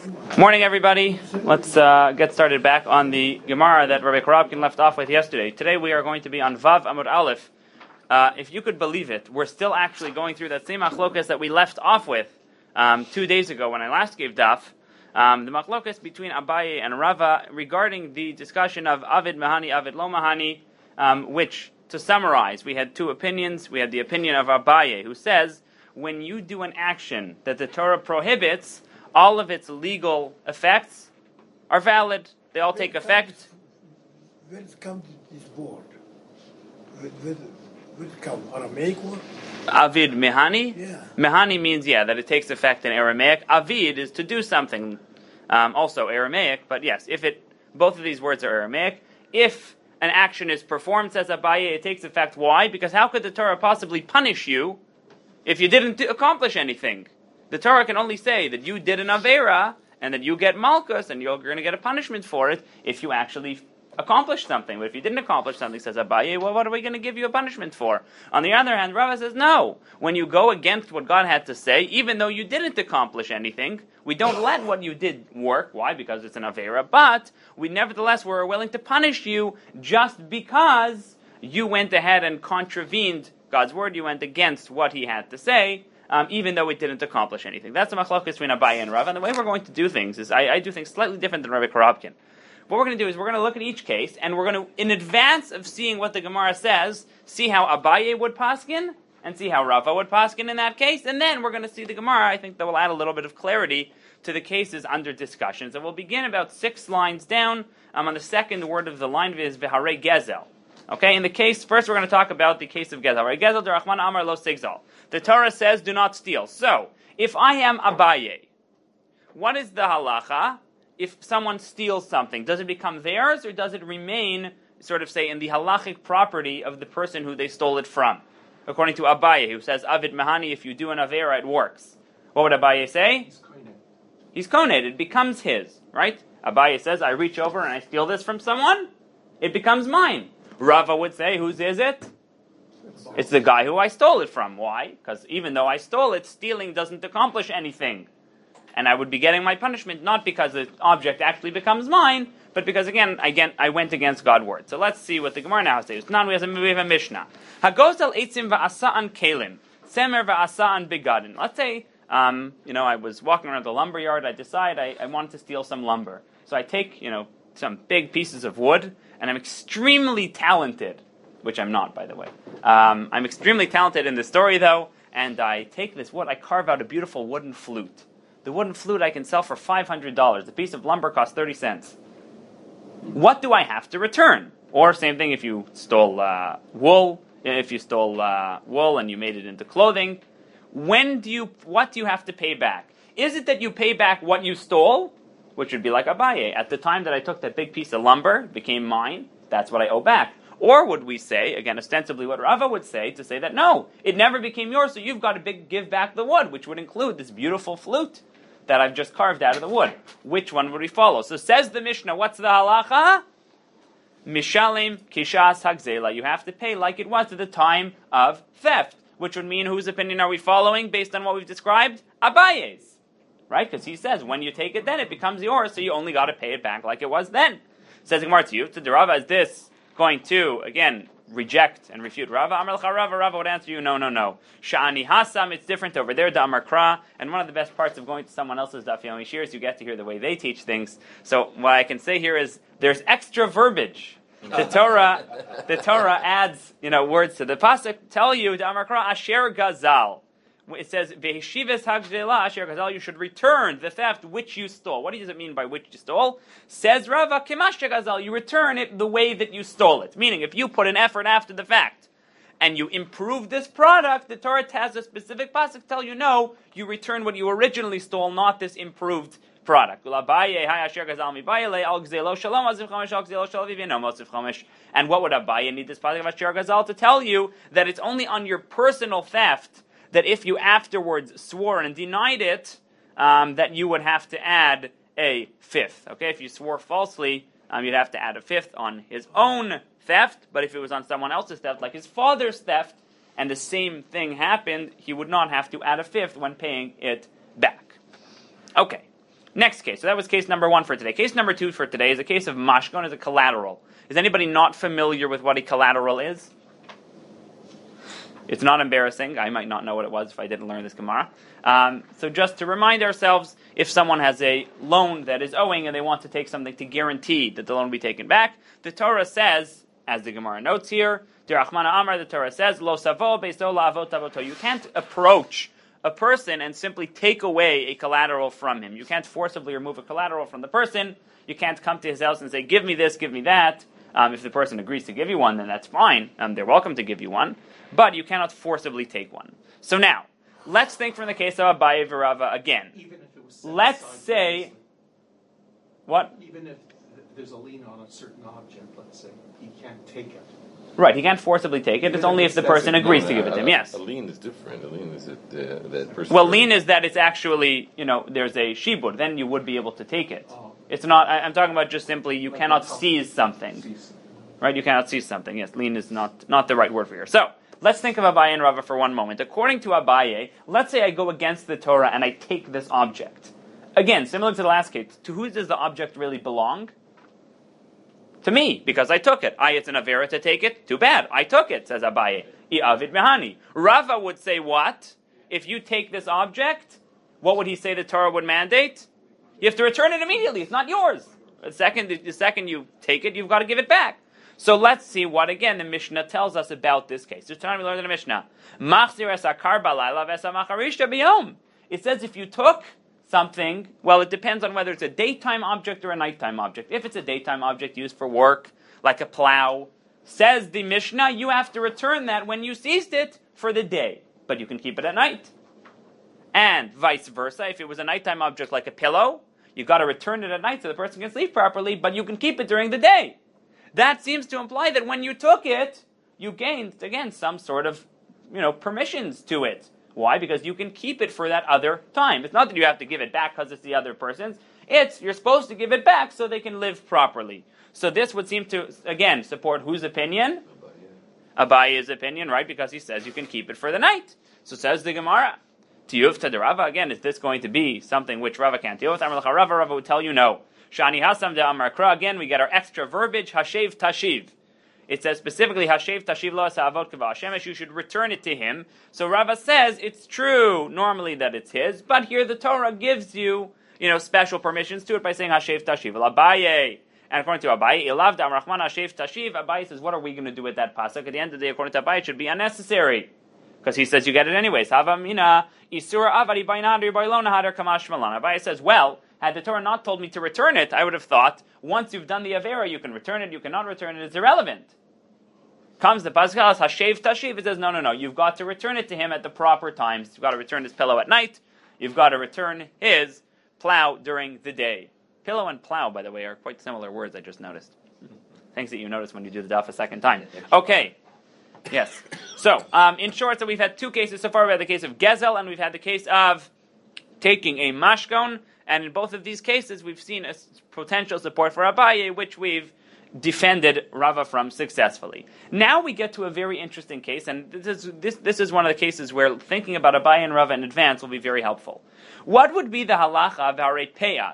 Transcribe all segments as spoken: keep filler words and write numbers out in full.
Morning, everybody. Let's uh, get started back on the Gemara that Rabbi Korobkin left off with yesterday. Today we are going to be on Vav Amud Aleph. Uh, if you could believe it, we're still actually going through that same machlokas that we left off with um, two days ago when I last gave daf. Um, the machlokas between Abaye and Rava regarding the discussion of Avid Mahani, Avid Lo Mahani, um, which, to summarize, we had two opinions. We had the opinion of Abaye, who says when you do an action that the Torah prohibits, all of its legal effects are valid. They all take effect. When it comes to this word, when it comes Aramaic word? Avid Mehani? Yeah. Mehani means, yeah, that it takes effect in Aramaic. Avid is to do something, um, also Aramaic, but yes, if it, both of these words are Aramaic. If an action is performed, says Abaye, it takes effect. Why? Because how could the Torah possibly punish you if you didn't accomplish anything? The Torah can only say that you did an Avera and that you get Malkus and you're going to get a punishment for it if you actually accomplish something. But if you didn't accomplish something, says Abaye, well, what are we going to give you a punishment for? On the other hand, Rava says, no. When you go against what God had to say, even though you didn't accomplish anything, we don't let what you did work. Why? Because it's an Avera. But we nevertheless were willing to punish you just because you went ahead and contravened God's word. You went against what he had to say. Um, even though it didn't accomplish anything. That's the machlokes between Abaye and Rava. And the way we're going to do things is, I, I do things slightly different than Rabbi Korobkin. What we're going to do is we're going to look at each case, and we're going to, in advance of seeing what the Gemara says, see how Abaye would paskin, and see how Rava would paskin in that case, and then we're going to see the Gemara. I think that will add a little bit of clarity to the cases under discussion. So we'll begin about six lines down. Um, on the second word of the line is V'harei Gezel. Okay, in the case, first we're going to talk about the case of Gezel. Right? Gezel derachman amar lo sigzal. The Torah says, do not steal. So, if I am Abaye, what is the halacha if someone steals something? Does it become theirs, or does it remain, sort of say, in the halachic property of the person who they stole it from? According to Abaye, who says, Avid Mahani, if you do an Avera, it works. What would Abaye say? He's konet. He's konet. It becomes his, right? Abaye says, I reach over and I steal this from someone, it becomes mine. Rava would say, whose is it? It's the guy who I stole it from. Why? Because even though I stole it, stealing doesn't accomplish anything. And I would be getting my punishment not because the object actually becomes mine, but because, again, again I went against God's word. So let's see what the Gemara now says. Now we have a, we have a Mishnah. Hagosel eitzim va'asa'an kelim, semer va'asa'an begadin. Let's say, um, you know, I was walking around the lumber yard. I decide I, I wanted to steal some lumber. So I take, you know, some big pieces of wood, and I'm extremely talented, which I'm not, by the way. Um, I'm extremely talented in this story, though, and I take this wood, I carve out a beautiful wooden flute. The wooden flute I can sell for five hundred dollars. The piece of lumber costs thirty cents. What do I have to return? Or same thing if you stole uh, wool, if you stole uh, wool and you made it into clothing. When do you, what do you have to pay back? Is it that you pay back what you stole, which would be like Abaye? At the time that I took that big piece of lumber, it became mine, that's what I owe back. Or would we say, again, ostensibly what Rava would say, to say that no, it never became yours, so you've got to big, give back the wood, which would include this beautiful flute that I've just carved out of the wood. Which one would we follow? So says the Mishnah, what's the halacha? Mishalim kishas hagzela. You have to pay like it was at the time of theft, which would mean whose opinion are we following based on what we've described? Abaye's. Right? Because he says, when you take it then, it becomes yours, so you only got to pay it back like it was then. Says Gemara to you, to the Rava, is this going to, again, reject and refute Rava? Amar l'cha Rava, Rava would answer you, no, no, no. Sha'ani hasam, it's different over there, da amar kra, and one of the best parts of going to someone else's daf yomi shir is you get to hear the way they teach things. So what I can say here is, there's extra verbiage. The Torah, the Torah adds, you know, words to the pasuk, tell you, da amar kra, asher gazal. It says, "Vehishivas hagzela asher gazal." You should return the theft which you stole. What does it mean by which you stole? Says Rava, "Kemasher gazal." You return it the way that you stole it. Meaning, if you put an effort after the fact and you improve this product, the Torah has a specific pasuk tell you, no, you return what you originally stole, not this improved product. And what would Abaye need this pasuk of asher gazal to tell you? That it's only on your personal theft that if you afterwards swore and denied it, um, that you would have to add a fifth. Okay, if you swore falsely, um, you'd have to add a fifth on his own theft, but if it was on someone else's theft, like his father's theft, and the same thing happened, he would not have to add a fifth when paying it back. Okay. Next case. So that was case number one for today. Case number two for today is a case of mashkon as a collateral. Is anybody not familiar with what a collateral is? It's not embarrassing. I might not know what it was if I didn't learn this Gemara. Um, so just to remind ourselves, if someone has a loan that is owing and they want to take something to guarantee that the loan will be taken back, the Torah says, as the Gemara notes here, Dirachmana Amar, the Torah says, Lo savo beiso la'avot avoto. You can't approach a person and simply take away a collateral from him. You can't forcibly remove a collateral from the person. You can't come to his house and say, give me this, give me that. Um, if the person agrees to give you one, then that's fine. Um, they're welcome to give you one. But you cannot forcibly take one. So now, let's think from the case of Abaye Virava again. Even if it was set Let's aside say... previously. What? Even if th- there's a lien on a certain object, let's say, he can't take it. Right, he can't forcibly take it. Even It's only if if the it's- person that's- agrees No, to no, give it to a- him, yes. A lien is different. A lien is that uh, that person. Well, lien is that it's actually, you know, there's a shibud. Then you would be able to take it. Oh. It's not, I, I'm talking about just simply you Like cannot a couple- seize something. Seize. Right, you cannot seize something. Yes, lien is not, not the right word for here. So, let's think of Abaye and Rava for one moment. According to Abaye, let's say I go against the Torah and I take this object. Again, similar to the last case, to who does the object really belong? To me, because I took it. I, it's an avera to take it. Too bad, I took it, says Abaye. I'avid mehani. Rava would say what? If you take this object, what would he say the Torah would mandate? You have to return it immediately. It's not yours. The second, the second you take it, you've got to give it back. So let's see what, again, the Mishnah tells us about this case. This time we learned in the Mishnah. Machzir es hakar balayla v'es hamacharisha biyom. It says if you took something, well, it depends on whether it's a daytime object or a nighttime object. If it's a daytime object used for work, like a plow, says the Mishnah, you have to return that when you seized it for the day. But you can keep it at night. And vice versa, if it was a nighttime object like a pillow, you got to return it at night so the person can sleep properly, but you can keep it during the day. That seems to imply that when you took it, you gained, again, some sort of, you know, permissions to it. Why? Because you can keep it for that other time. It's not that you have to give it back because it's the other person's. It's, you're supposed to give it back so they can live properly. So this would seem to, again, support whose opinion? Abaye's opinion, right? Because he says you can keep it for the night. So says the Gemara. Tiyuv to the Rava, again, is this going to be something which Rava can't deal with? Amar l'cha Rava, Rava would tell you no. Shani hasam de amar kra, again, we get our extra verbiage, hashev tashiv. It says specifically, hashev tashiv lo ha'avot k'va Hashemesh, you should return it to him. So Rava says it's true, normally that it's his, but here the Torah gives you, you know, special permissions to it by saying hashev tashiv. Abaye. And according to Abaye, ilav da'am rachman hashev tashiv, Abaye says, what are we going to do with that pasuk? At the end of the day, according to Abaye, it should be unnecessary. Because he says you get it anyways. Havamina, isura avari bainadri bailona hadar kamash malan. Abaye says, well, had the Torah not told me to return it, I would have thought, once you've done the Avera, you can return it, you cannot return it, it's irrelevant. Comes the Paschalas, Hashev Tashiv, it says, no, no, no, you've got to return it to him at the proper times. You've got to return his pillow at night, you've got to return his plow during the day. Pillow and plow, by the way, are quite similar words, I just noticed. Things that you notice when you do the daf a second time. Okay. Yes. So, um, in short, so we've had two cases so far. We had the case of Gezel, and we've had the case of taking a mashkon. And in both of these cases, we've seen a potential support for Abaye, which we've defended Rava from successfully. Now we get to a very interesting case, and this is, this, this is one of the cases where thinking about Abaye and Rava in advance will be very helpful. What would be the halacha of harei peah?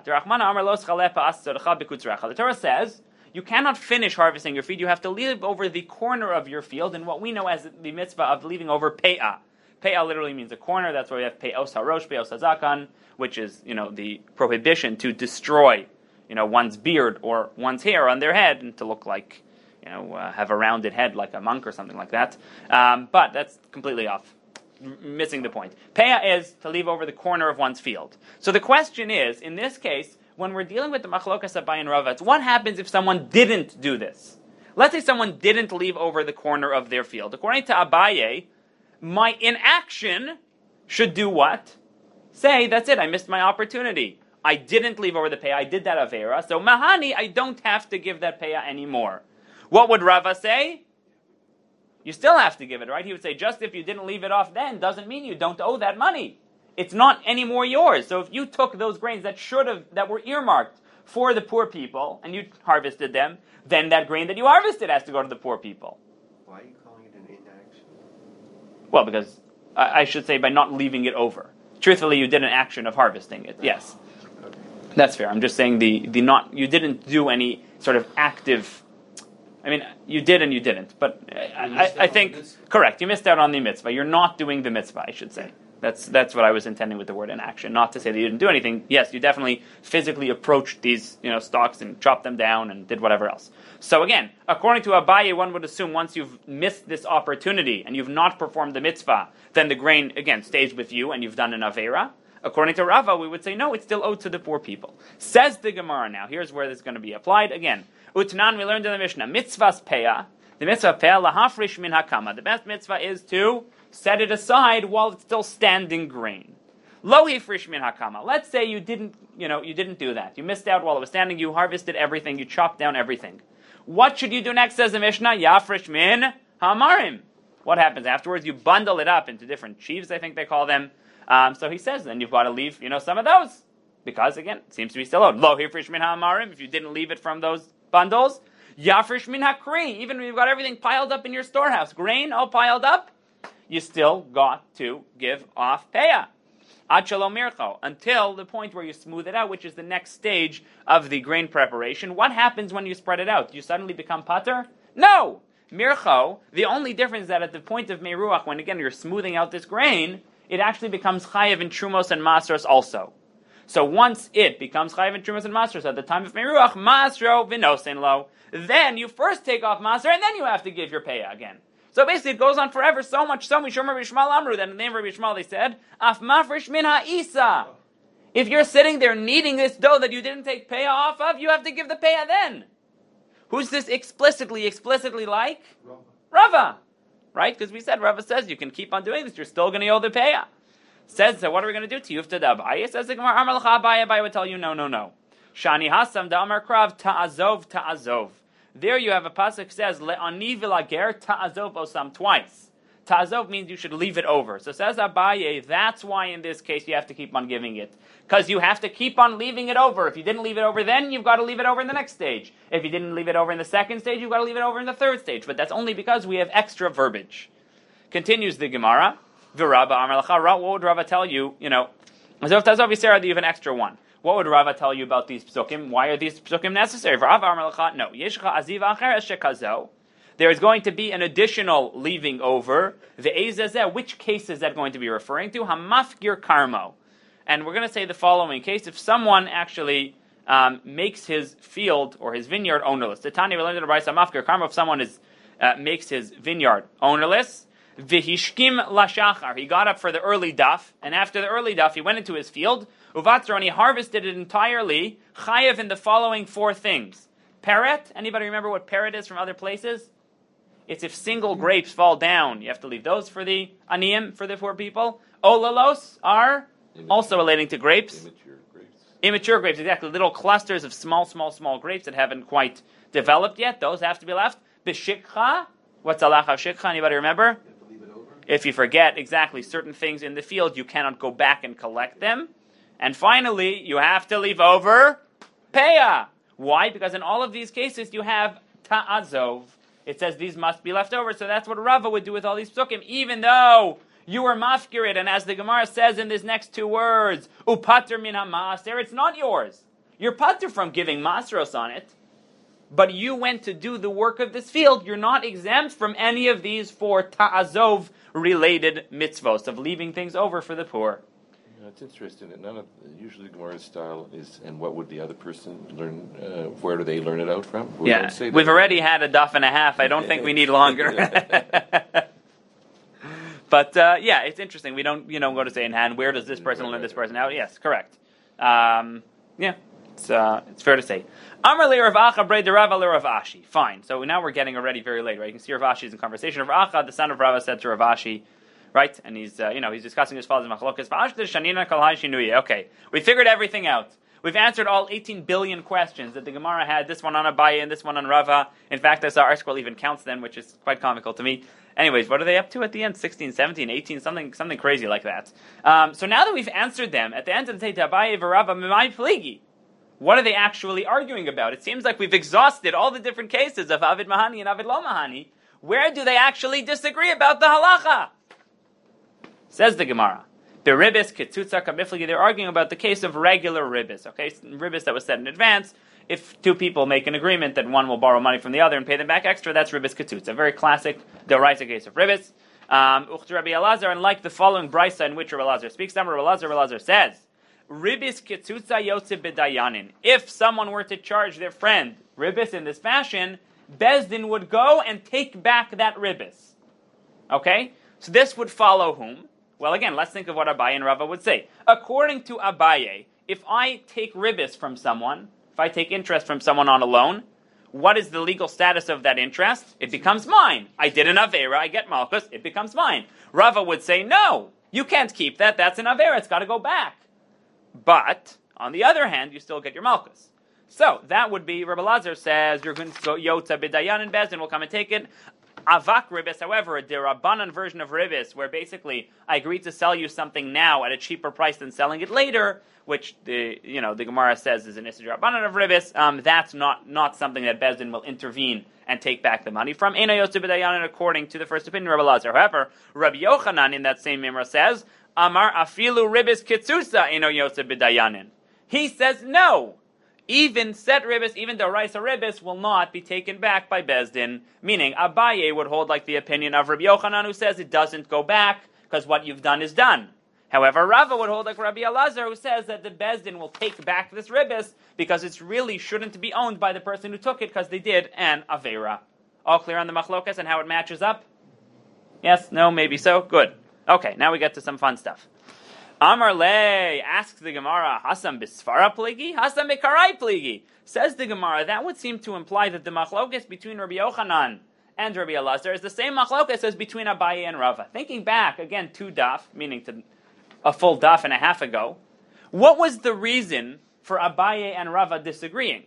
The Torah says, you cannot finish harvesting your field, you have to leave over the corner of your field, and what we know as the mitzvah of leaving over peah. Peah literally means a corner, that's why we have pe'os harosh, pe'os hazakan, which is, you know, the prohibition to destroy, you know, one's beard or one's hair on their head and to look like, you know, uh, have a rounded head like a monk or something like that. Um, but that's completely off, M- missing the point. Peah is to leave over the corner of one's field. So the question is, in this case, when we're dealing with the machlokas Abaye and Rava, it's what happens if someone didn't do this? Let's say someone didn't leave over the corner of their field. According to Abaye, my inaction should do what? Say, that's it, I missed my opportunity. I didn't leave over the peah, I did that avera, so mahani, I don't have to give that peah anymore. What would Rava say? You still have to give it, right? He would say, just if you didn't leave it off then, doesn't mean you don't owe that money. It's not anymore yours. So if you took those grains that should have, that were earmarked for the poor people, and you harvested them, then that grain that you harvested has to go to the poor people. Why are you calling it an inaction? Well, because I, I should say by not leaving it over. Truthfully, you did an action of harvesting it, yes. Okay. That's fair. I'm just saying the, the not you didn't do any sort of active. I mean, you did and you didn't, but I, I, I think correct. You missed out on the mitzvah. You're not doing the mitzvah, I should say. That's that's what I was intending with the word inaction. Not to say that you didn't do anything. Yes, you definitely physically approached these, you know, stalks and chopped them down and did whatever else. So again, according to Abaye, one would assume once you've missed this opportunity and you've not performed the mitzvah, then the grain again stays with you and you've done an avera. According to Rava, we would say no, it's still owed to the poor people. Says the Gemara now. Here's where this is going to be applied again. Utnan, we learned in the Mishnah, mitzvah's peah. The mitzvah peah lahafrish min hakama. The best mitzvah is to set it aside while it's still standing grain. Lo hifrish min hakama. Let's say you didn't, you know, you didn't do that. You missed out while it was standing. You harvested everything. You chopped down everything. What should you do next? Says the Mishnah, yafrish min hamarim. What happens afterwards? You bundle it up into different sheaves, I think they call them. Um, so he says, then you've got to leave, you know, some of those because again, it seems to be still owed. Lo hifrish min hamarim. If you didn't leave it from those bundles, yafrish min hakri. Even when you've got everything piled up in your storehouse, grain all piled up, you still got to give off peah. Ad shelo mircho, until the point where you smooth it out, which is the next stage of the grain preparation. What happens when you spread it out? Do you suddenly become pater? No! Mircho, the only difference is that at the point of meruach, when again you're smoothing out this grain, it actually becomes chayev in trumos and masros also. So once it becomes chayev in trumos and masros at the time of meruach, masro v'nosen lo, then you first take off masro and then you have to give your peah again. So basically it goes on forever, so much so, Mishum Rabbi Yishmael Amru, that in the name of Rabbi Yishmael they said, Af mafresh min ha'isa. If you're sitting there kneading this dough that you didn't take peah off of, you have to give the peah then. Who's this explicitly, explicitly like? Rava. Rava. Right? Because we said, Rava says you can keep on doing this, you're still going to owe the peah. Says, so what are we going to do to you? Abaye says the Gemara, Amar l'cha Abaye, Abaye would tell you, no, no, no. Shani hasam da Amar krav ta'azov ta'azov. There you have a pasuk says le'ani v'lager ta'azov osam twice. Ta'azov means you should leave it over. So says Abaye, that's why in this case you have to keep on giving it. Because you have to keep on leaving it over. If you didn't leave it over then, you've got to leave it over in the next stage. If you didn't leave it over in the second stage, you've got to leave it over in the third stage. But that's only because we have extra verbiage. Continues the Gemara. V'Rabba Amar L'cha, what would Rava tell you? You know, Azov Ta'azov Yisera, you have an extra one. What would Rava tell you about these psukim? Why are these psukim necessary? Rava Amar L'cha, no. Yeshcha aziva acheres shekazo. There is going to be an additional leaving over. The Ezazeh, which case is that going to be referring to? Hamafgir karmo. And we're going to say the following case. If someone actually um, makes his field or his vineyard ownerless. The Tanya, we learned in the Brayso Hamafgir karmo, if someone is, uh, makes his vineyard ownerless, V'hishkim lashachar. He got up for the early daf, and after the early daf, he went into his field. Uvatzro, and he harvested it entirely. Chayev in the following four things. Peret. Anybody remember what peret is from other places? It's if single grapes fall down, you have to leave those for the aniyim, for the poor people. Olalos are Immature. Also relating to grapes. Immature grapes. Immature grapes, exactly. Little clusters of small, small, small grapes that haven't quite developed yet. Those have to be left. B'shikcha. What's alacha shikcha? Anybody remember? If you forget exactly certain things in the field, you cannot go back and collect them. And finally, you have to leave over peah. Why? Because in all of these cases, you have ta'azov. It says these must be left over. So that's what Rava would do with all these psukim, even though you were mafkirid. And as the Gemara says in these next two words, upater min ha'maser, it's not yours. You're pater from giving masros on it. But you went to do the work of this field. You're not exempt from any of these four ta'azov related mitzvos of leaving things over for the poor. You know, it's interesting that none of usually Gemara's style is, and what would the other person learn? Uh, where do they learn it out from? We yeah, we've already had a daf and a half. I don't think we need longer. But uh, yeah, it's interesting. We don't, you know, go to say in hand. Where does this person learn this person out? Yes, correct. Um, yeah, it's uh, it's fair to say. Amar le Rav Acha brei de Rava le Rav Ashi. Fine. So now we're getting already very late, right? You can see Rav Ashi's in conversation. Rav Acha, the son of Rava, said to Rav Ashi, right? And he's, uh, you know, he's discussing his father's machlokas. Okay, we figured everything out. We've answered all eighteen billion questions that the Gemara had. This one on Abaye and this one on Rava. In fact, I saw ArtScroll even counts them, which is quite comical to me. Anyways, what are they up to at the end? sixteen, seventeen, eighteen, something something crazy like that. Um, so now that we've answered them, at the end of the day, Abaye v'Rava mimai pligi. What are they actually arguing about? It seems like we've exhausted all the different cases of Avid Mahani and Avid Lo Mahani. Where do they actually disagree about the halacha? Says the Gemara, The ribis ketzutza kamifligi. They're arguing about the case of regular ribis. Okay, ribis that was set in advance. If two people make an agreement that one will borrow money from the other and pay them back extra, that's ribis ketzutza. A very classic Doraisa case of ribis. Um, Rabbi Elazar, and like the following brisa in which Rabbi Elazar speaks, Rabbi Elazar, Rabbi Elazar says, ribis ketzutza yotze b'dayanin. If someone were to charge their friend ribis in this fashion, Bezdin would go and take back that ribis. Okay? So this would follow whom? Well, again, let's think of what Abaye and Rava would say. According to Abaye, if I take ribis from someone, if I take interest from someone on a loan, what is the legal status of that interest? It becomes mine. I did an Avera, I get Malchus, it becomes mine. Rava would say, no, you can't keep that, that's an Avera, it's got to go back. But, on the other hand, you still get your Malchus. So, that would be, Rabbi Lazar says, you're going to go Yotza B'dayan and Bezdin will come and take it. Avak ribis, however, a derabanan version of ribis, where basically I agree to sell you something now at a cheaper price than selling it later, which the you know the Gemara says is an issa derabanan of ribis. Um, that's not not something that Bezdin will intervene and take back the money from. Ena yotze b'dayanin, according to the first opinion, Rabbi Lazar. However, Rabbi Yochanan in that same Mimra says, Amar afilu ribis kitzusa eno yotze b'dayanin. He says no. Even set ribis, even the Raisa ribis, will not be taken back by Bezdin. Meaning, Abaye would hold like the opinion of Rabbi Yochanan, who says it doesn't go back because what you've done is done. However, Rava would hold like Rabbi Elazar, who says that the Bezdin will take back this ribis because it really shouldn't be owned by the person who took it because they did an Avera. All clear on the machlokas and how it matches up? Yes? No? Maybe so? Good. Okay, now we get to some fun stuff. Amar Le asks the Gemara, Hasam bisfara pligi, Hasam bikarai pligi. Says the Gemara, that would seem to imply that the machlokes between Rabbi Yochanan and Rabbi Elazar is the same machlokes as between Abaye and Rava. Thinking back, again, two daf, meaning to a full daf and a half ago, what was the reason for Abaye and Rava disagreeing?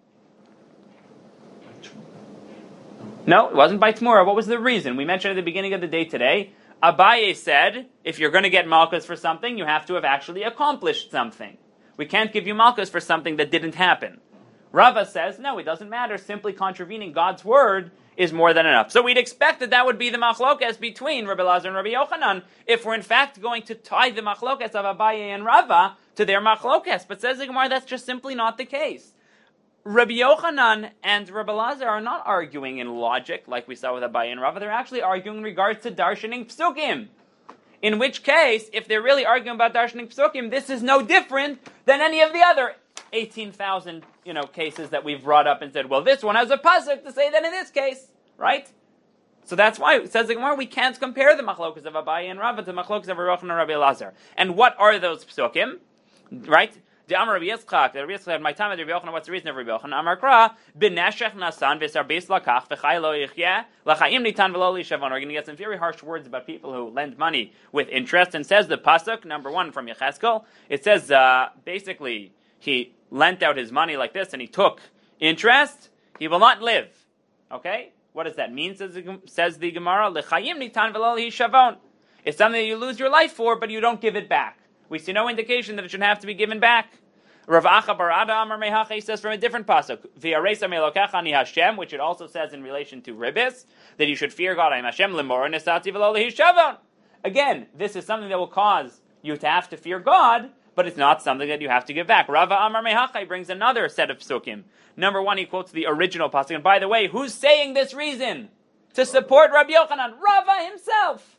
No, it wasn't by Tmura. What was the reason? We mentioned at the beginning of the day today, Abaye said, if you're going to get Malchus for something, you have to have actually accomplished something. We can't give you Malchus for something that didn't happen. Rava says, no, it doesn't matter. Simply contravening God's word is more than enough. So we'd expect that that would be the machlokas between Rabbi Elazar and Rabbi Yochanan, if we're in fact going to tie the machlokas of Abaye and Rava to their machlokas. But says the Gemara, that's just simply not the case. Rabbi Yochanan and Rabbi Elazar are not arguing in logic, like we saw with Abaye and Rava. They're actually arguing in regards to darshaning psukim. In which case, if they're really arguing about darshaning psukim, this is no different than any of the other eighteen thousand, you know, cases that we've brought up and said, well, this one has a pasuk to say that in this case, right? So that's why it says the Gemara, we can't compare the machlokas of Abaye and Rava to the machlokas of Rabbi Yochanan and Rabbi Elazar. And what are those psukim? Right? The Amar Rabbi Yitzchak, Rabbi Yitzchak had my time at Rabbi Yochanan. What's the reason of Rabbi Yochanan? Amar Kra, b'neshech nasan v'sar beis lakach v'chay lo yichyeh l'chaim nitan v'lo lishavon. We're going to get some very harsh words about people who lend money with interest. And says the pasuk number one from Yecheskel. It says uh, basically he lent out his money like this and he took interest. He will not live. Okay, what does that mean? Says the, says the Gemara, l'chaim nitan v'lo lishavon. It's something that you lose your life for, but you don't give it back. We see no indication that it should have to be given back. Rav Acha Barada Amar Mehacha says from a different pasuk, V'yaresa melokecha ani Hashem, which it also says in relation to ribis, that you should fear God. I'm Hashem lemor nesati v'lo lehishavon. Again, this is something that will cause you to have to fear God, but it's not something that you have to give back. Rava Amar Mehacha brings another set of psukim. Number one, he quotes the original pasuk. And by the way, who's saying this reason to support Rabbi Yochanan? Rava himself,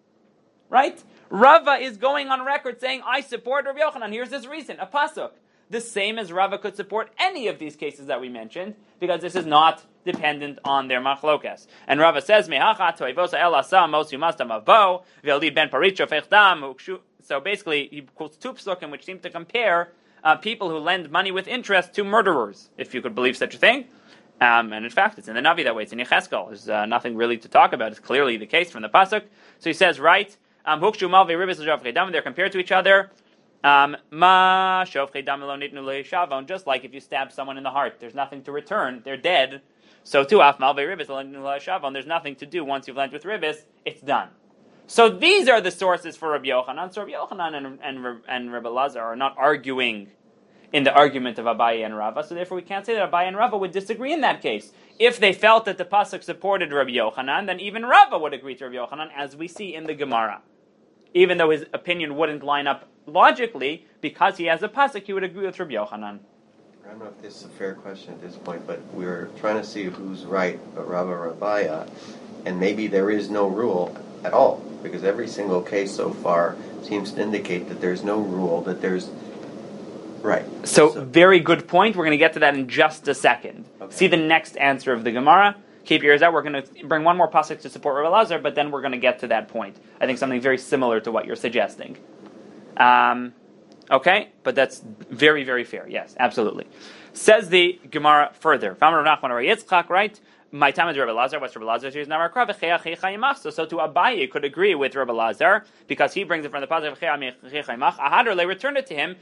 right? Rava is going on record saying, I support Rabbi Yochanan. Here's his reason, a pasuk. The same as Rava could support any of these cases that we mentioned, because this is not dependent on their machlokas. And Rava says, Mehacha toivosa el asa mos yumasta mavo ve'olid ben paricho fechdam. So basically, he quotes two psukim which seem to compare uh, people who lend money with interest to murderers, if you could believe such a thing. Um, and in fact, it's in the Navi that way. It's in Yecheskel. There's uh, nothing really to talk about. It's clearly the case from the pasuk. So he says, right, Um, they're compared to each other. Um, just like if you stab someone in the heart, there's nothing to return, they're dead. So too, there's nothing to do once you've lent with ribis, it's done. So these are the sources for Rabbi Yochanan. So Rabbi Yochanan and, and, and Rabbi Elazar are not arguing in the argument of Abaye and Rava, so therefore we can't say that Abaye and Rava would disagree in that case. If they felt that the pasuk supported Rabbi Yochanan, then even Rava would agree to Rabbi Yochanan, as we see in the Gemara. even though his opinion wouldn't line up logically, because he has a pasuk, he would agree with Rabbi Yochanan. I don't know if this is a fair question at this point, but we're trying to see who's right, Rava or Abaya, and maybe there is no rule at all, because every single case so far seems to indicate that there's no rule, that there's right. So, So- very good point. We're going to get to that in just a second. Okay. See the next answer of the Gemara. Keep your ears out. We're going to bring one more pasuk to support Rabbi Lazar, but then we're going to get to that point. I think something very similar to what you're suggesting. Um, okay, but that's very, very fair. Yes, absolutely. Says the Gemara further. Yitzchak, right? My time is Rabbi Lazar. What's Rabbi Lazar? So, so to Abaye could agree with Rabbi Lazar because he brings it from the pasuk. Ahadar, they return it to him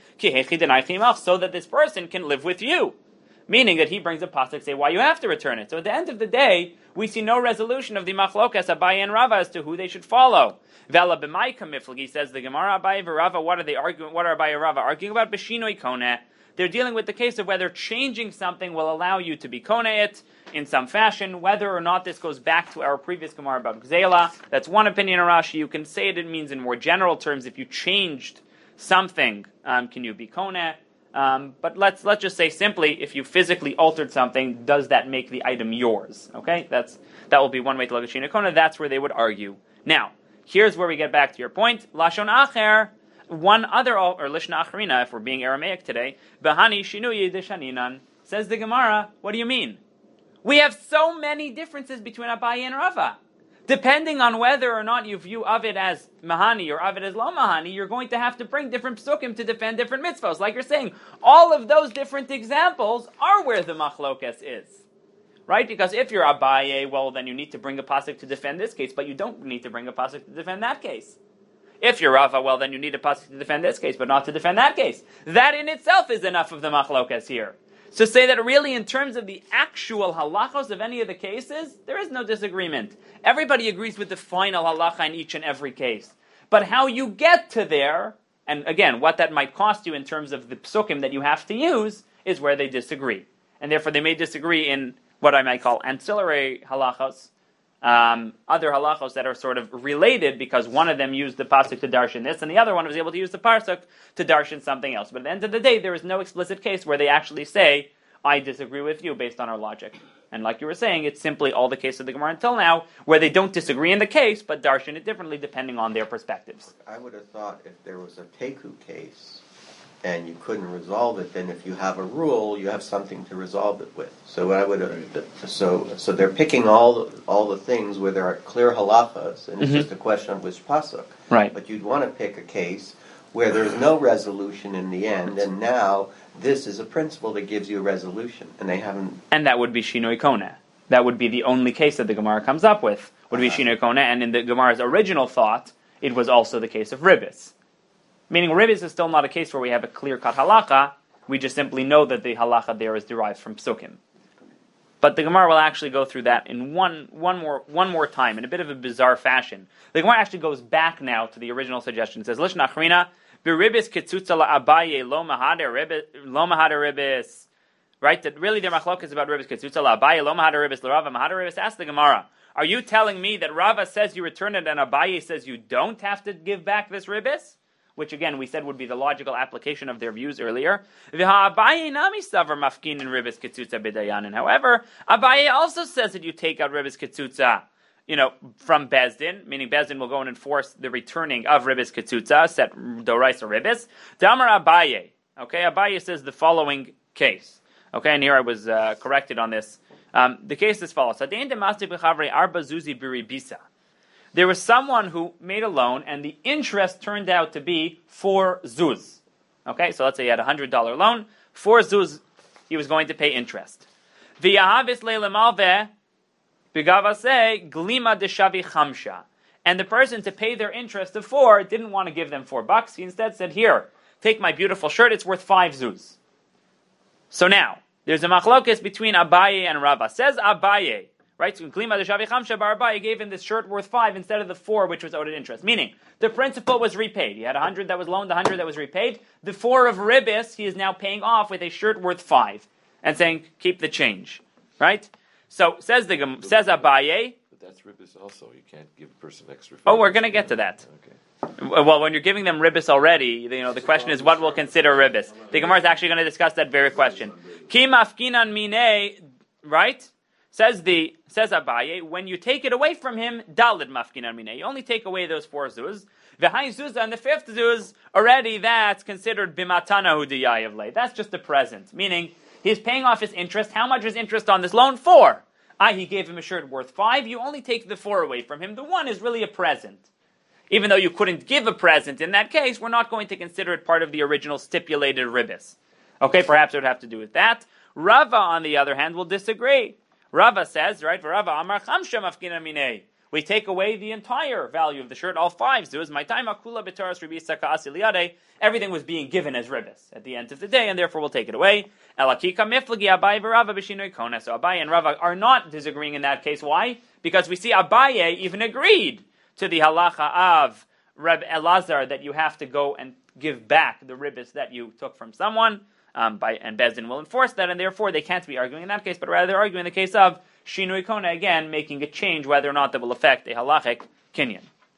so that this person can live with you. Meaning that he brings a pasuk say why you have to return it. So at the end of the day, we see no resolution of the machlokas Abaye and Rava as to who they should follow. Vela b'may kamiflagi says the Gemara Abaye and Rava. What are they arguing? What are Abaye and Rava arguing about? B'shinoi koneh. They're dealing with the case of whether changing something will allow you to be koneh it in some fashion, whether or not this goes back to our previous Gemara about Gzela. That's one opinion of Rashi. You can say it, it means in more general terms, if you changed something, um, can you be koneh? Um, but let's let's just say simply, if you physically altered something, does that make the item yours? Okay, that's that will be one way to look at Shina Kona. That's where they would argue. Now, here's where we get back to your point. Lashon Acher, one other, or Lishna Acharina, if we're being Aramaic today, Bahani Shinuyi Deshaninan, says the Gemara, what do you mean? We have so many differences between Abaye and Rava. Depending on whether or not you view Avid as Mahani or Avid as Lo Mahani, you're going to have to bring different psukim to defend different mitzvahs. Like you're saying, all of those different examples are where the machlokas is. Right? Because if you're Abaye, well, then you need to bring a pasuk to defend this case, but you don't need to bring a pasuk to defend that case. If you're Rava, well, then you need a pasuk to defend this case, but not to defend that case. That in itself is enough of the machlokas here. So say that really in terms of the actual halachos of any of the cases, there is no disagreement. Everybody agrees with the final halacha in each and every case. But how you get to there, and again, what that might cost you in terms of the psukim that you have to use, is where they disagree. And therefore they may disagree in what I might call ancillary halachos, um, other halachos that are sort of related because one of them used the pasuk to darshan this, and the other one was able to use the pasuk to darshan something else. But at the end of the day, there is no explicit case where they actually say, I disagree with you based on our logic. And like you were saying, it's simply all the case of the Gemara until now, where they don't disagree in the case, but darshan it differently depending on their perspectives. I would have thought if there was a teku case and you couldn't resolve it, then if you have a rule, you have something to resolve it with. So I would have, so so they're picking all the, all the things where there are clear halachas, and it's Mm-hmm. just a question of which pasuk. Right. But you'd want to pick a case where there's no resolution in the end, and now this is a principle that gives you a resolution, and they haven't. And that would be Shinoi Koneh. That would be the only case that the Gemara comes up with, would be Shinoi Koneh, and in the Gemara's original thought, it was also the case of Ribis. Meaning Ribis is still not a case where we have a clear-cut halacha, we just simply know that the halacha there is derived from psukim. But the Gemara will actually go through that in one, one more one more time, in a bit of a bizarre fashion. The Gemara actually goes back now to the original suggestion. It says, Lishna Achrina, B'ribis kitzutza la'abaye lo mahader ribis. Right? That really their machlok is about ribis kitzutza la'abaye lo mahader ribis l'rava mahader ribis. Ask the Gemara, are you telling me that Rava says you return it and Abaye says you don't have to give back this ribis? Which again we said would be the logical application of their views earlier. However, Abaye also says that you take out ribis kitzutza, you know, from Bezdin, meaning Bezdin will go and enforce the returning of ribis kitzutza, set doraisa ribis. Damar Abaye. Okay, Abaye says the following case. Okay, and here I was uh, corrected on this. Um, the case is follows. There was someone who made a loan, and the interest turned out to be four zuz. Okay, so let's say he had a hundred dollar loan, four zuz, he was going to pay interest. V'yahavis le'lemalveh b'gavaseh glima deshavi chamsha. And the person, to pay their interest of four, didn't want to give them four bucks. He instead said, "Here, take my beautiful shirt. It's worth five zuz." So now there's a machlokes between Abaye and Rava. Says Abaye. Right, so Glima de Shavi Chamsha Bar Abaye gave him this shirt worth five instead of the four which was owed at interest. Meaning, the principal was repaid. He had a hundred that was loaned, a hundred that was repaid. The four of ribis he is now paying off with a shirt worth five, and saying, "Keep the change." Right. So says the says Abaye. But that's ribis also. You can't give a person extra. Oh, we're going to get to that. Okay. Well, when you're giving them ribbis already, you know, the question is what we'll consider ribbis. The Gemara is actually going to discuss that very question. Ki mafkinan minei, right? Says the says Abaye, when you take it away from him, dalid mafkinan minei. You only take away those four zuz. V'hai zuzah, and the fifth zuz, already that's considered bimatana hudiyayev lei. That's just a present, meaning he's paying off his interest. How much is interest on this loan? Four. Ah, he gave him a shirt worth five. You only take the four away from him. The one is really a present. Even though you couldn't give a present in that case, we're not going to consider it part of the original stipulated ribbis. Okay, perhaps it would have to do with that. Rava, on the other hand, will disagree. Rava says, right, Rava Amar Chamsha Mafkina Minei. We take away the entire value of the shirt, all five zuz. My time akula b'taras Rabbi Yitzchak Asiliade. Everything was being given as ribbis at the end of the day, and therefore we'll take it away. Elakika miflagi Abaye v'Rava b'shinoi kona. So Abaye and Rava are not disagreeing in that case. Why? Because we see Abaye even agreed to the halacha of Reb Elazar that you have to go and give back the ribbis that you took from someone, um, by, and Bezdin will enforce that, and therefore they can't be arguing in that case, but rather they're arguing in the case of Shinui Kona, again, making a change whether or not that will affect a halachic kinyan.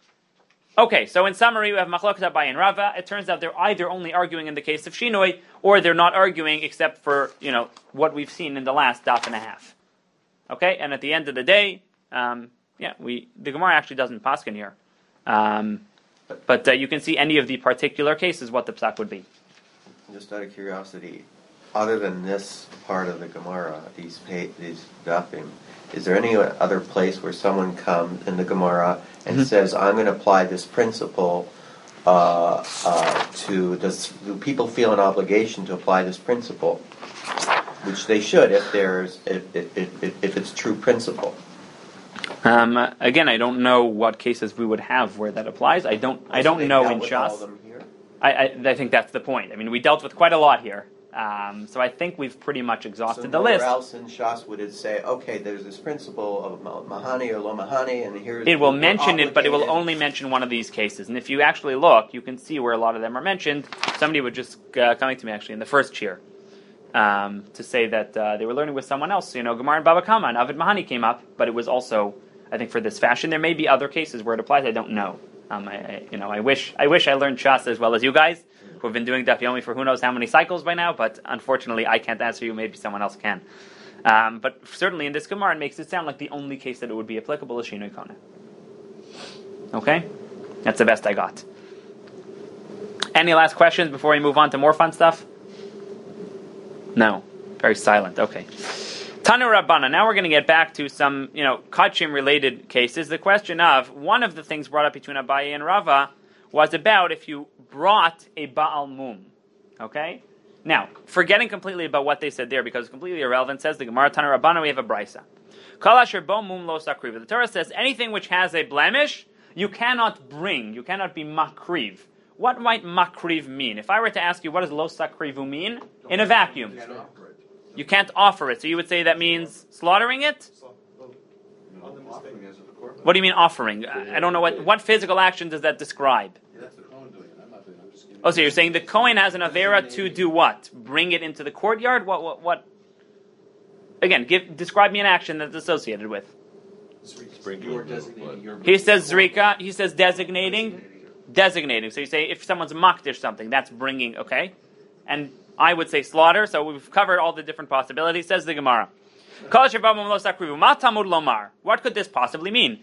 Okay, so in summary, we have Machlokas Abaye and Rava. It turns out they're either only arguing in the case of Shinui, or they're not arguing except for, you know, what we've seen in the last daf and a half. Okay, and at the end of the day, um, yeah, we the Gemara actually doesn't paskin here. Um, but uh, you can see any of the particular cases what the psak would be. Just out of curiosity, other than this part of the Gemara, these pa- these dafim, is there any other place where someone comes in the Gemara and mm-hmm. says, "I'm going to apply this principle uh, uh, to"? Does do people feel an obligation to apply this principle, which they should if there's if if, if, if it's true principle? Um, again, I don't know what cases we would have where that applies. I don't. I don't so know in Shas. I, I, I think that's the point. I mean, we dealt with quite a lot here. Um, so I think we've pretty much exhausted so the list. Where else in Shas would it say, okay, there's this principle of mahani or lo mahani, and here's... It will mention it, but it will only mention one of these cases. And if you actually look, you can see where a lot of them are mentioned. Somebody was just uh, coming to me, actually, in the first cheer, um, to say that uh, they were learning with someone else. You know, Gemara and Baba Kama and Avid Mahani came up, but it was also, I think, for this fashion. There may be other cases where it applies. I don't know. Um, I, I, you know, I wish I wish I learned Shas as well as you guys, who have been doing Daf Yomi for who knows how many cycles by now, but unfortunately I can't answer you, maybe someone else can. Um, but certainly in this Gemara it makes it sound like the only case that it would be applicable is Shinui Kona. Okay? That's the best I got. Any last questions before we move on to more fun stuff? No. Very silent. Okay. Tanu Rabbana. Now we're going to get back to some, you know, Kachim related cases. The question of, one of the things brought up between Abaye and Rava was about if you brought a Baal Mum. Okay? Now, forgetting completely about what they said there, because it's completely irrelevant, says the Gemara Tanu Rabbana, we have a Brisa. Kol asher bo mum lo sakriv. The Torah says anything which has a blemish, you cannot bring, you cannot be makriv. What might makriv mean? If I were to ask you, what does lo sakrivu mean? In a vacuum. You can't offer it. So you would say that means slaughtering it? What do you mean offering? I don't know what what physical action does that describe? Oh, so you're saying the Kohen has an Avera to do what? Bring it into the courtyard? What? What? what? Again, give describe me an action that's associated with. He says Zrika. He says designating. Designating. So you say if someone's makdish something, that's bringing. Okay, and I would say slaughter. So we've covered all the different possibilities. Says the Gemara. What could this possibly mean?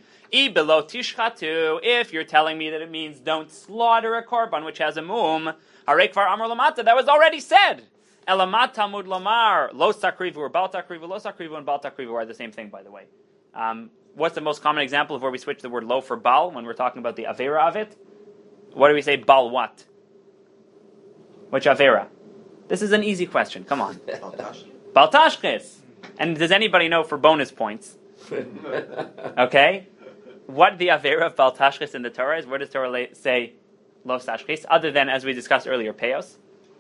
If you're telling me that it means don't slaughter a korban which has a mum, that was already said. Elamat tamud lomar lo sakrivu or bal takrivu, lo sakrivu and bal takrivu are the same thing, by the way. Um, what's the most common example of where we switch the word lo for bal when we're talking about the avera of it? What do we say? Bal what? Which avera? This is an easy question. Come on. Bal tashchis. And does anybody know for bonus points? Okay? What the Avera of Bal Tashchis in the Torah is? Where does Torah say Lo Tashchis? Other than, as we discussed earlier, Peos?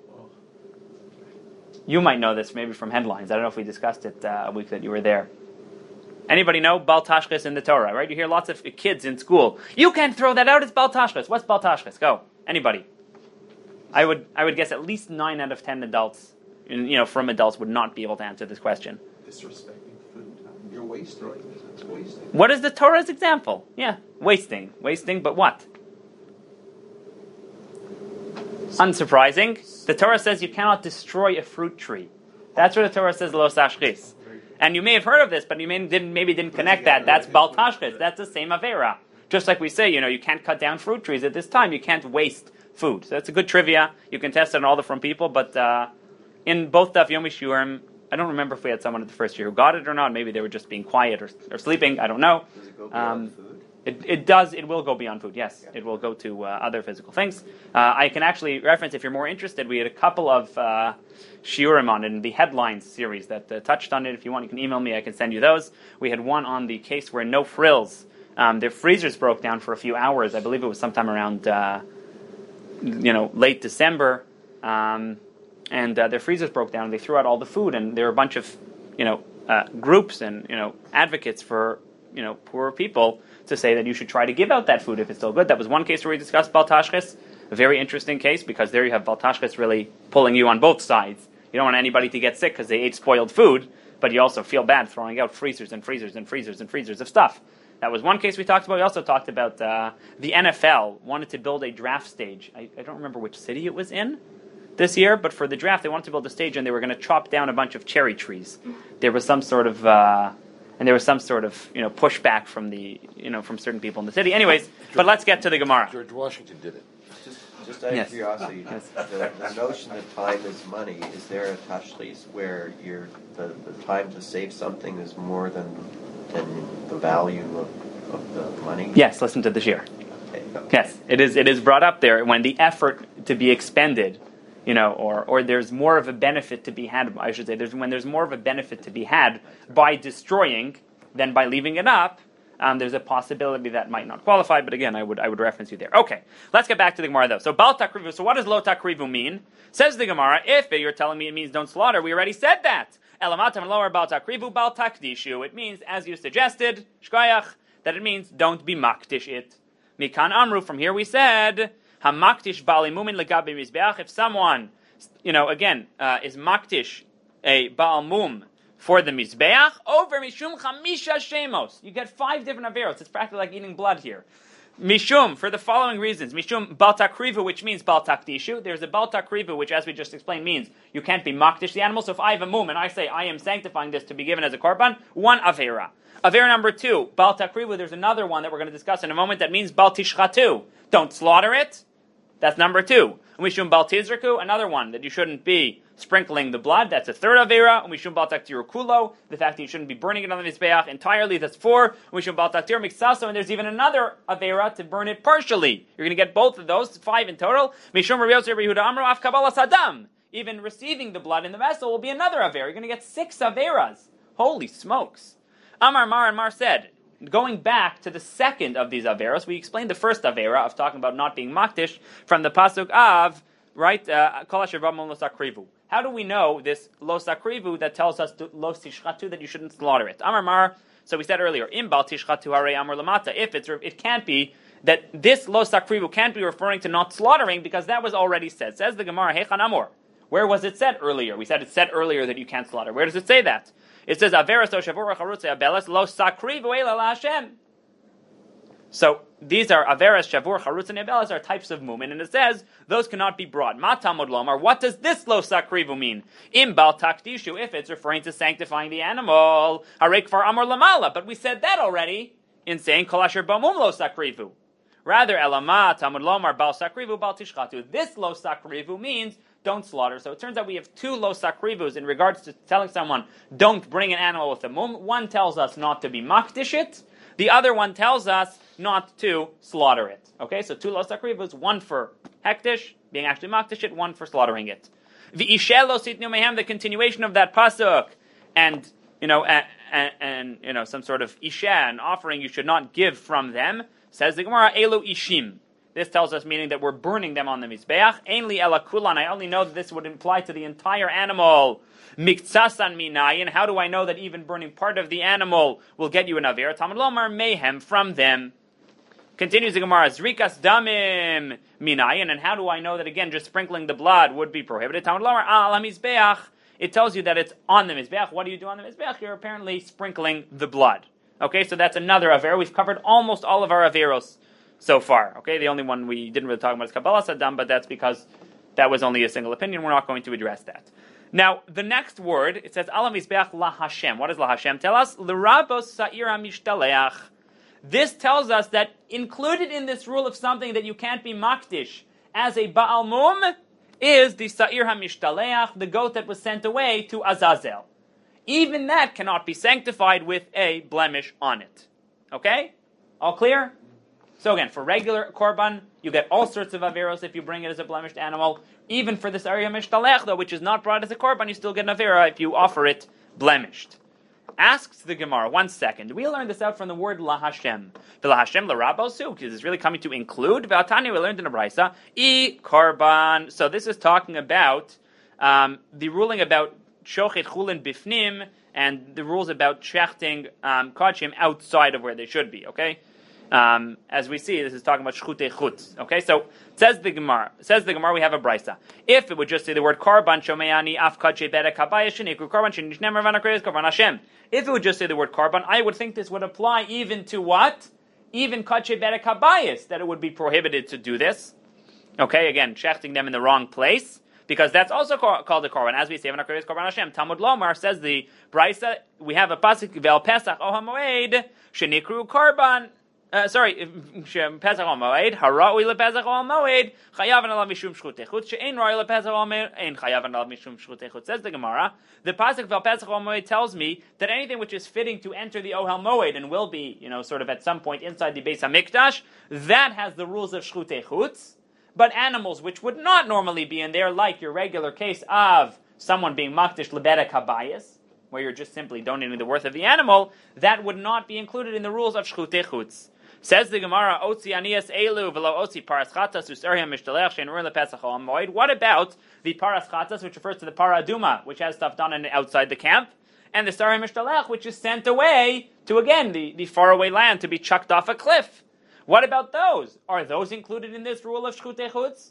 You might know this maybe from headlines. I don't know if we discussed it uh, a week that you were there. Anybody know Bal Tashchis in the Torah, right? You hear lots of kids in school. You can't throw that out, it's Bal Tashchis. What's Bal Tashchis? Go. Anybody. I would I would guess at least nine out of ten adults, you know, from adults would not be able to answer this question. Disrespecting food. You're wasting. It's wasting. What is the Torah's example? Yeah, wasting. Wasting, but what? Unsurprising. The Torah says you cannot destroy a fruit tree. That's what the Torah says, lo tashchis. And you may have heard of this, but you may didn't, maybe didn't connect that. That's bal tashchis. That's the same avera. Just like we say, you know, you can't cut down fruit trees at this time. You can't waste food. So that's a good trivia. You can test it on all the different people. But uh, in both Daf Yomi Shiurim, I don't remember if we had someone at the first year who got it or not. Maybe they were just being quiet or, or sleeping. I don't know. Does it go beyond Um, food? It, it does. It will go beyond food. Yes, Yeah. it will go to uh, other physical things. Uh, I can actually reference, if you're more interested, we had a couple of uh, shiurim on it in the headlines series that uh, touched on it. If you want, you can email me. I can send you those. We had one on the case where no frills. Um, their freezers broke down for a few hours. I believe it was sometime around, uh, you know, late December, um, and uh, their freezers broke down. They threw out all the food, and there were a bunch of, you know, uh, groups and you know advocates for you know poor people to say that you should try to give out that food if it's still good. That was one case where we discussed bal tashchis, a very interesting case, because there you have bal tashchis really pulling you on both sides. You don't want anybody to get sick because they ate spoiled food, but you also feel bad throwing out freezers and freezers and freezers and freezers of stuff. That was one case we talked about. We also talked about uh, the N F L wanted to build a draft stage. I, I don't remember which city it was in this year, but for the draft they wanted to build a stage and they were going to chop down a bunch of cherry trees. There was some sort of... Uh, And there was some sort of, you know, pushback from the, you know, from certain people in the city. Anyways, but let's get to the Gemara. George Washington did it. Just, just out of Yes. curiosity, Yes. the, the notion that time is money, is there a tashlis where you're, the, the time to save something is more than than the value of, of the money? Yes, listen to the shir. Okay. Yes, it is. It is brought up there when the effort to be expended, you know, or or there's more of a benefit to be had. I should say, there's when there's more of a benefit to be had by destroying than by leaving it up. Um, there's a possibility that might not qualify, but again, I would I would reference you there. Okay, let's get back to the Gemara though. So bal takrivu. So what does lo takrivu mean? Says the Gemara, if you're telling me it means don't slaughter, we already said that. Elamatam lower bal takrivu bal takdishu. It means, as you suggested, shkayach, that it means don't be makdish it. Mikan amru. From here we said hamakdish bali mumin legabe mizbeach. If someone, you know, again uh, is makdish a baal mum for the mizbeach, over mishum chamisha shemos. You get five different averos. It's practically like eating blood here. Mishum, for the following reasons. Mishum bal takrivu, which means bal takdishu. There's a bal takrivu, which, as we just explained, means you can't be makdish the animal. So if I have a mum and I say I am sanctifying this to be given as a korban, one avera. Avera number two, bal takrivu. There's another one that we're going to discuss in a moment that means bal tishchatu. Don't slaughter it. That's number two. Mishum bal tizraku, another one that you shouldn't be sprinkling the blood. That's a third avera. Mishum bal taktiru kulo, the fact that you shouldn't be burning it on the mizbeach entirely. That's four. Mishum bal taktiru miksaso, and there's even another avera to burn it partially. You're going to get both of those, five in total. Mishum Rabbi Yosef Rabbi Yehuda Amro af kabbalas hadam. Even receiving the blood in the vessel will be another avera. You're going to get six averas. Holy smokes! Amar Mar and Mar said, going back to the second of these averos, we explained the first avera of talking about not being makdish from the pasuk of, right, uh, kol asher b'mon lo sakrivu. How do we know this lo sakrivu that tells us to, lo tishchatu, that you shouldn't slaughter it? Amar Mar, so we said earlier, im bal tishchatu harei amar lamata. If it's, it can't be that this lo sakrivu can't be referring to not slaughtering because that was already said. Says the Gemara, hechan amor. Where was it said earlier? We said it said earlier that you can't slaughter. Where does it say that? It says, Averas to shavur charutze abelas lo sakrivu ela la Hashem. So these are Averas, Shavur, Charutz, and Abelas are types of mumin, and it says those cannot be brought. Matamud lomar. What does this lo sakrivu mean? Im bal takdishu, if it's referring to sanctifying the animal. Harek far amor lamala. But we said that already in saying kol asher b'mum lo sakrivu. Rather, elama tamud lomar bal sakrivu bal tishchatu. This lo sakrivu means don't slaughter. So it turns out we have two lo sakrivus in regards to telling someone don't bring an animal with a mum. One tells us not to be makdish it. The other one tells us not to slaughter it. Okay, so two lo sakrivus, one for hektish, being actually makdish it, one for slaughtering it. V'ishel lo sitnu mehem, the continuation of that pasuk, and you know, and, and, and you know, some sort of isha, an offering you should not give from them. Says the Gemara, elu ishim. This tells us, meaning that we're burning them on the mizbeach. Ainli ela kulan. I only know that this would imply to the entire animal. Miktsasan minayin. How do I know that even burning part of the animal will get you an aver? Talmud lomar mayhem from them. Continues the Gemara, zrikas damim minayin. And how do I know that again, just sprinkling the blood would be prohibited? Talmud lomar al mizbeach. It tells you that it's on the mizbeach. What do you do on the mizbeach? You're apparently sprinkling the blood. Okay, so that's another aver. We've covered almost all of our averos so far. Okay, the only one we didn't really talk about is Kabbalas Adam, but that's because that was only a single opinion. We're not going to address that. Now, the next word, it says, Ala Mizbeach La Hashem. What does La Hashem tell us? L'rabos Sa'ir HaMishtaleach. This tells us that included in this rule of something that you can't be makdish as a Baal Mum is the Sa'ir HaMishtaleach, the goat that was sent away to Azazel. Even that cannot be sanctified with a blemish on it. Okay? All clear? So again, for regular korban, you get all sorts of averos if you bring it as a blemished animal. Even for the Sa'ir HaMishtalech, though, which is not brought as a korban, you still get an avera if you offer it blemished. Asks the Gemara, one second. We learned this out from the word La Hashem. The La Hashem La Rabosu, because it's really coming to include. V'atani, we learned in a brisa, I korban. So this is talking about um, the ruling about shochet chulin bifnim and the rules about shechting um, kodshim outside of where they should be. Okay. Um, as we see, this is talking about shchutei chutz. Okay, so says the Gemara. Says the Gemara, we have a brisa. If it would just say the word korban shomeyani af kadshe bedek habaya shenikru korban shenishnem ravanakreis korban Hashem. If it would just say the word korban, I would think this would apply even to what? Even kadshe bedek habayis, that it would be prohibited to do this. Okay, again, shechting them in the wrong place, because that's also called a korban. As we say, ravanakreis korban Hashem. Talmud Lomar says the brisa. We have a pasuk vel pesach o hamoed shenikru korban. Uh, sorry, Pesach al Moed, Haraui lePesach al Moed, Chayav alav mishum shchutei chutz, she'ein roi lePesach al Moed, ein Chayav alav mishum shchutei chutz. Says the Gemara, the pasuk vel Pesach al Moed tells me that anything which is fitting to enter the Ohel Moed and will be, you know, sort of at some point inside the Beis Hamikdash, that has the rules of shchutei chutz. But animals which would not normally be in there, like your regular case of someone being makdish lebedek habayis, where you're just simply donating the worth of the animal, that would not be included in the rules of shchutei chutz. Says the Gemara, Otzi Anias Elu v'lo Otzi Paras Chatas Usariam Mishtalech Shein Urin LePesach Al Moed. What about the Paras Chatas, which refers to the Para Aduma, which has stuff done in, outside the camp, and the Sariam Mishtalech, which is sent away to, again, the, the faraway land to be chucked off a cliff? What about those? Are those included in this rule of Shchutei Chutz?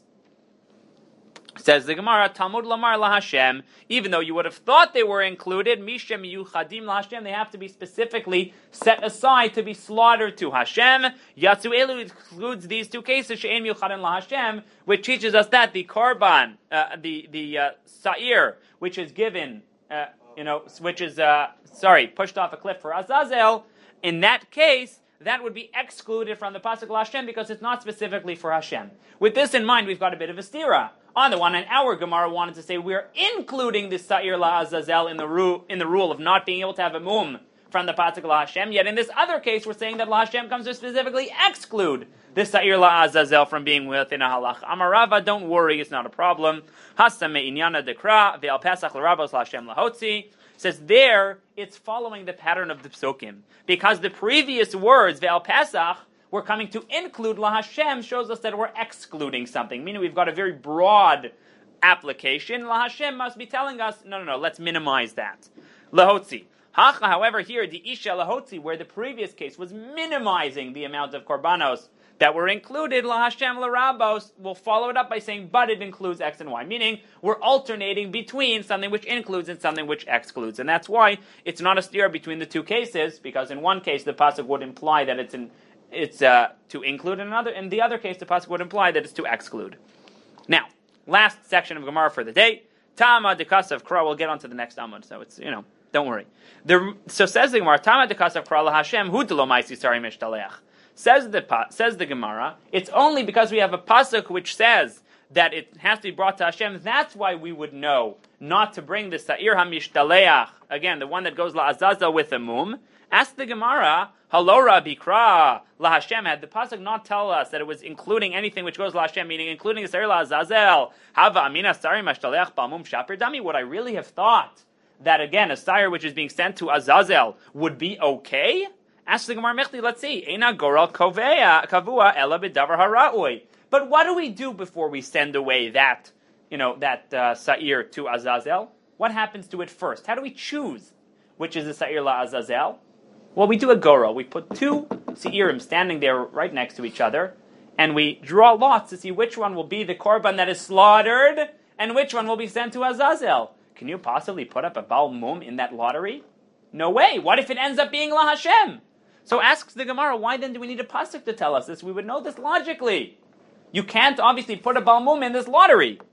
Says the Gemara, Talmud Lamar La Hashem, even though you would have thought they were included, Mishem Yuchadim La Hashem, they have to be specifically set aside to be slaughtered to Hashem. Yatsu Elu includes these two cases, She'en Yuchadim La Hashem, which teaches us that the korban, uh, the the uh, sa'ir, which is given, uh, you know, which is, uh, sorry, pushed off a cliff for Azazel, in that case, that would be excluded from the pasuk La Hashem because it's not specifically for Hashem. With this in mind, we've got a bit of a stira. On the one hand, our Gemara wanted to say we're including the Sa'ir La Azazel in the, ru- in the rule of not being able to have a mum from the pasuk La Hashem, yet in this other case, we're saying that La Hashem comes to specifically exclude the Sa'ir La Azazel from being within a halach. Amarava, don't worry, it's not a problem. Hasa me'inyana dekra, ve'al pesach l'rabos La Hashem lahotzi. Says there, it's following the pattern of the psukim. Because the previous words, ve'al pesach, we're coming to include La Hashem, shows us that we're excluding something. Meaning we've got a very broad application. La Hashem must be telling us, no, no, no, let's minimize that. Lahotzi. Hacha, however, here, the Isha Lahotzi, where the previous case was minimizing the amount of korbanos that were included, La Hashem L'Rabos, will follow it up by saying, but it includes X and Y. Meaning, we're alternating between something which includes and something which excludes. And that's why it's not a steer between the two cases, because in one case, the pasuk would imply that it's in It's uh, to include in another. In the other case, the pasuk would imply that it's to exclude. Now, last section of Gemara for the day. Tama dekasav kra. We'll get on to the next amud. So it's, you know, don't worry. The, so says the Gemara. Tama dekasav kra la Hashem hu delo ma'isi sari mishtaleach. Says the says the Gemara. It's only because we have a pasuk which says that it has to be brought to Hashem. That's why we would know not to bring the sa'ir hamishhtaleach, again, the one that goes la azazel with a mum. Ask the Gemara, Halora bikra la Hashem. Had the pasuk not tell us that it was including anything which goes la Hashem, meaning including the sa'ir la azazel, hava amina sari mashtaleach balmum shaper dami. Would I really have thought that again a sire which is being sent to Azazel would be okay? Ask the Gemara Mechli. Let's see. Eina goral kovea kavua ela b'davar haraui. But what do we do before we send away that, you know, that uh, sa'ir to Azazel? What happens to it first? How do we choose which is the sa'ir la Azazel? Well, we do a goro. We put two se'irim standing there right next to each other, and we draw lots to see which one will be the korban that is slaughtered, and which one will be sent to Azazel. Can you possibly put up a Baal Mum in that lottery? No way. What if it ends up being La Hashem? So asks the Gemara, why then do we need a pasuk to tell us this? We would know this logically. You can't obviously put a Baal Mum in this lottery.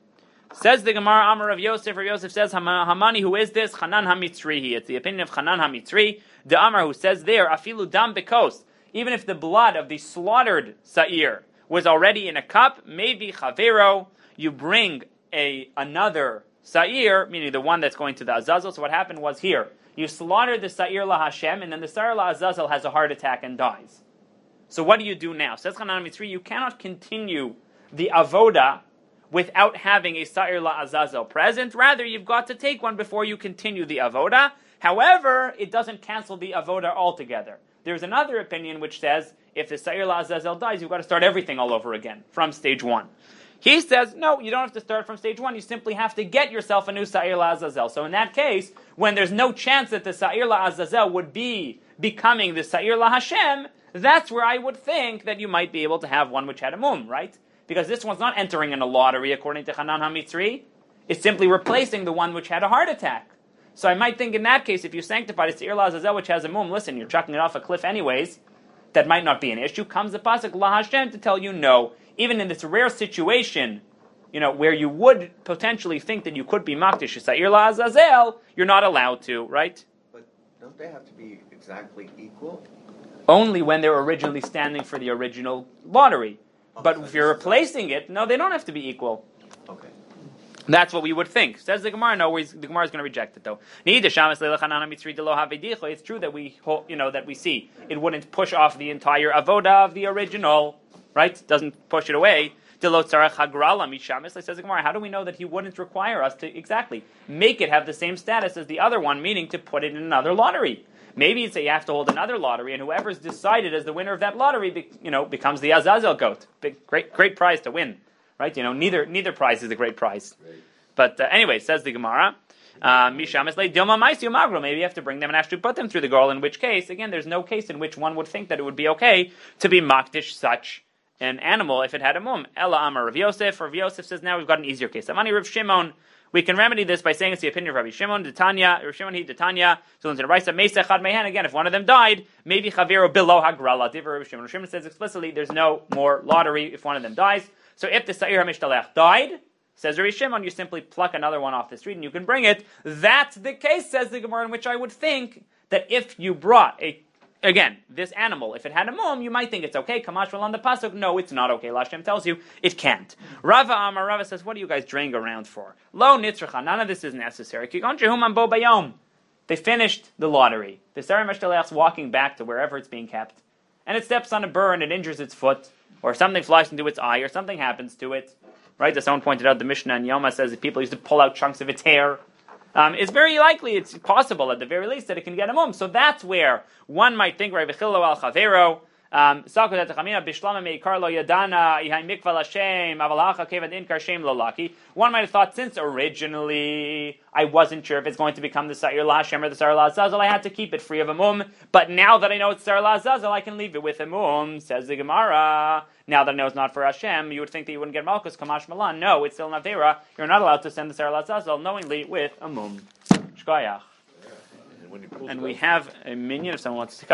Says the Gemara, Amar of Yosef, or Yosef says, Hamani, who is this? Hanan HaMitzri. It's the opinion of Hanan HaMitzri. The Amar, who says there, Afilu Dam Bekos, even if the blood of the slaughtered Sa'ir was already in a cup, maybe Chavero, you bring a another Sa'ir, meaning the one that's going to the Azazel. So what happened was here, you slaughtered the Sa'ir La Hashem, and then the Sa'ir La Azazel has a heart attack and dies. So what do you do now? Says Hanan HaMitzri, you cannot continue the Avoda without having a Sa'ir La Azazel present. Rather, you've got to take one before you continue the Avoda. However, it doesn't cancel the Avoda altogether. There's another opinion which says, if the Sa'ir La Azazel dies, you've got to start everything all over again, from stage one. He says, no, you don't have to start from stage one, you simply have to get yourself a new Sa'ir La Azazel. So in that case, when there's no chance that the Sa'ir La Azazel would be becoming the Sa'ir La Hashem, that's where I would think that you might be able to have one which had a mum, right? Because this one's not entering in a lottery according to Hanan HaMitzri. It's simply replacing the one which had a heart attack. So I might think in that case, if you sanctified a Sa'ir La Azazel which has a mum, listen, you're chucking it off a cliff anyways, that might not be an issue. Comes the pasuk La Hashem to tell you no. Even in this rare situation, you know, where you would potentially think that you could be makdish a Sa'ir La Azazel, you're not allowed to, right? But don't they have to be exactly equal? Only when they're originally standing for the original lottery. But Okay, if you're so- replacing it, no, they don't have to be equal. Okay. That's what we would think. Says the Gemara. No, the Gemara is going to reject it though. It's true that we, you know, that we see it wouldn't push off the entire avoda of the original, right? Doesn't push it away. Says the Gemara. How do we know that he wouldn't require us to exactly make it have the same status as the other one, meaning to put it in another lottery? Maybe you'd say you have to hold another lottery, and whoever's decided as the winner of that lottery, you know, becomes the Azazel goat. Big, great, great prize to win, right? You know, neither neither prize is a great prize. Right. But uh, anyway, says the Gemara, Misham is like Dilma Maisi Magro. Maybe you have to bring them and actually put them through the girl. In which case, again, there's no case in which one would think that it would be okay to be makdish such an animal if it had a mum. Ella Amar Rav Yosef. Rav Yosef says now we've got an easier case. Amani Rav Shimon. We can remedy this by saying it's the opinion of Rabbi Shimon, Tanya, Rav Shimon he Tanya. So in the Raisa Mesa Chad Mehan again, if one of them died, maybe Chavero below Hagrala. Diver Rav Shimon. Rav Shimon says explicitly there's no more lottery if one of them dies. So if the Sa'ir HaMishtalech died, says Rabbi Shimon, you simply pluck another one off the street and you can bring it. That's the case, says the Gemara, in which I would think that if you brought a Again, this animal, if it had a mum, you might think it's okay. Kamash on the pasuk. No, it's not okay. Lashem tells you it can't. Rava Amar Rava says, what are you guys draying around for? Lo nitzracha. None of this is necessary. Kigon shehum bo bayom. They finished the lottery. The Sa'ir HaMishtalech's walking back to wherever it's being kept, and it steps on a burr and it injures its foot, or something flies into its eye, or something happens to it. Right? As someone pointed out, the Mishnah in Yoma says that people used to pull out chunks of its hair. Um, it's very likely, it's possible at the very least that it can get a mum. So that's where one might think, Rabbi Chilo al Chavero, um, one might have thought, since originally I wasn't sure if it's going to become the Sa'ir La Hashem or the Sa'ir La Azazel, I had to keep it free of a mum. But now that I know it's Sa'ir La Azazel, I can leave it with a mum, says the Gemara. Now that I know it's not for Hashem, you would think that you wouldn't get Malchus, Kamash Malan. No, it's still an Avera. You're not allowed to send the Sa'ir La Azazel knowingly with a mum. Shkoyach. And we have a minion if someone wants to